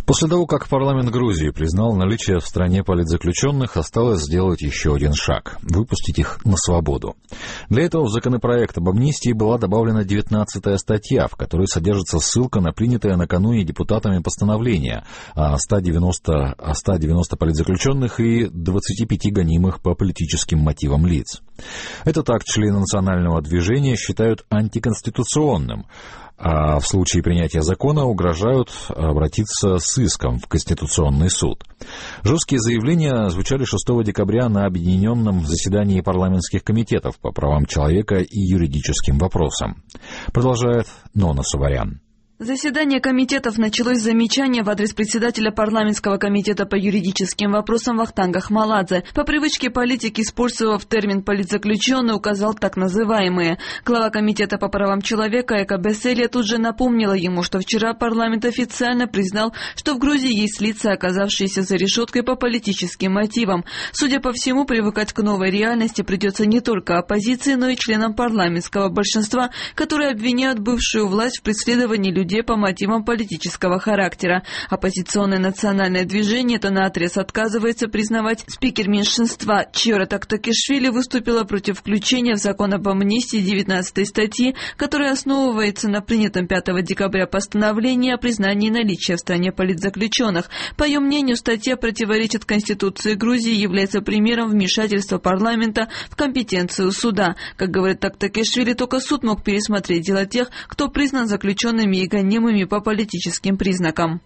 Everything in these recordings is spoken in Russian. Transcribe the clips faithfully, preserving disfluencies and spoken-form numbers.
После того, как парламент Грузии признал наличие в стране политзаключенных, осталось сделать еще один шаг – выпустить их на свободу. Для этого в законопроект об амнистии была добавлена девятнадцатая статья, в которой содержится ссылка на принятое накануне депутатами постановление о ста девяноста политзаключенных и двадцати пяти гонимых по политическим мотивам лиц. Этот акт члены национального движения считают антиконституционным, а в случае принятия закона угрожают обратиться с иском в Конституционный суд. Жесткие заявления звучали шестого декабря на объединенном заседании парламентских комитетов по правам человека и юридическим вопросам. Продолжает Нона Суварян. Заседание комитетов началось с замечания в адрес председателя парламентского комитета по юридическим вопросам Вахтанга Хмаладзе. По привычке политик, использовав термин «политзаключенный», указал так называемые. Глава комитета по правам человека Эка Беселия тут же напомнила ему, что вчера парламент официально признал, что в Грузии есть лица, оказавшиеся за решеткой по политическим мотивам. Судя по всему, привыкать к новой реальности придется не только оппозиции, но и членам парламентского большинства, которые обвиняют бывшую власть в преследовании людей по мотивам политического характера. Оппозиционное национальное движение это наотрез отказывается признавать. Спикер меньшинства Чиора Тактакишвили выступила против включения в закон об амнистии девятнадцатой статьи, которая основывается на принятом пятого декабря постановлении о признании наличия в стране политзаключенных. По ее мнению, статья противоречит Конституции Грузии и является примером вмешательства парламента в компетенцию суда. Как говорит Тактакишвили, только суд мог пересмотреть дело тех, кто признан заключенными и гонимыми по политическим признакам.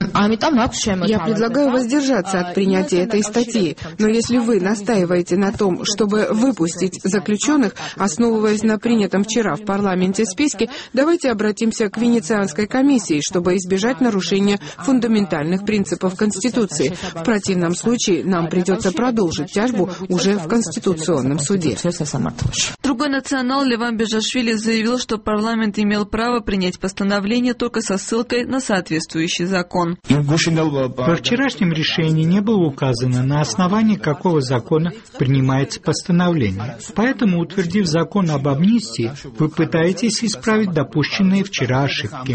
Я предлагаю воздержаться от принятия этой статьи, но если вы настаиваете на том, чтобы выпустить заключенных, основываясь на принятом вчера в парламенте списке, давайте обратимся к Венецианской комиссии, чтобы избежать нарушения фундаментальных принципов Конституции. В противном случае нам придется продолжить тяжбу уже в Конституционном суде. Другой национал Леван Бежашвили заявил, что парламент имел право принять постановление только со ссылкой на соответствующий закон. Во вчерашнем решении не было указано, на основании какого закона принимается постановление. Поэтому, утвердив закон об амнистии, вы пытаетесь исправить допущенные вчера ошибки.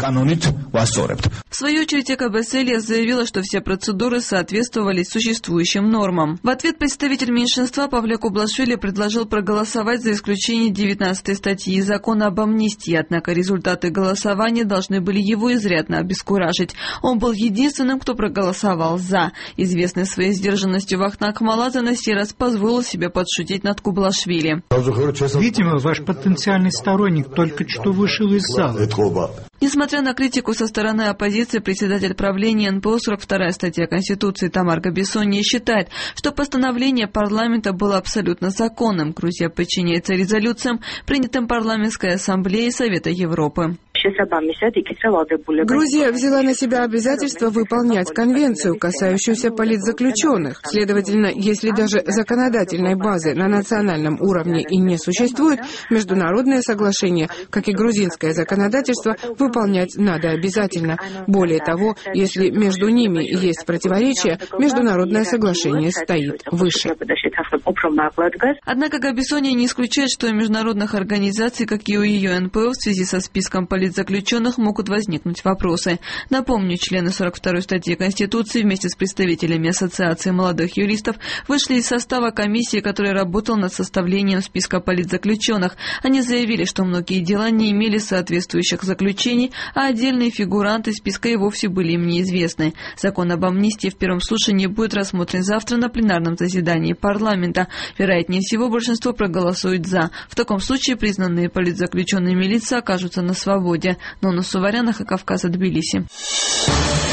В свою очередь, Эка Беселия заявила, что все процедуры соответствовали существующим нормам. В ответ представитель меньшинства Павле Кублашвили предложил проголосовать за исключение девятнадцатой статьи закона об амнистии, однако результаты голосования должны были его изрядно обескуражить. Он был единственным, кто проголосовал «за». Известный своей сдержанностью Вахтанг Хмаладзе на сей раз позволил себе подшутить над Кублашвили. Видимо, ваш потенциальный сторонник только что вышел из зала. Несмотря на критику со стороны оппозиции, председатель правления эн пэ о сорок вторая статья Конституции Тамарга Бессонья считает, что постановление парламента было абсолютно законным. Грузия подчиняется резолюциям, принятым парламентской ассамблеей Совета Европы. Грузия взяла на себя обязательство выполнять конвенцию, касающуюся политзаключенных. Следовательно, если даже законодательной базы на национальном уровне и не существует, международное соглашение, как и грузинское законодательство, выполнять надо обязательно. Более того, если между ними есть противоречия, международное соглашение стоит выше. Однако Габисония не исключает, что у международных организаций, как и у ее эн пэ о, в связи со списком политзаключенных могут возникнуть вопросы. Напомню, члены сорок второй статьи Конституции вместе с представителями Ассоциации молодых юристов вышли из состава комиссии, которая работала над составлением списка политзаключенных. Они заявили, что многие дела не имели соответствующих заключений, а отдельные фигуранты списка и вовсе были им неизвестны. Закон об амнистии в первом слушании будет рассмотрен завтра на пленарном заседании парламента. Вероятнее всего, большинство проголосует «за». В таком случае признанные политзаключенными лица окажутся на свободе. Нона Суварян, Кавказа, Тбилиси.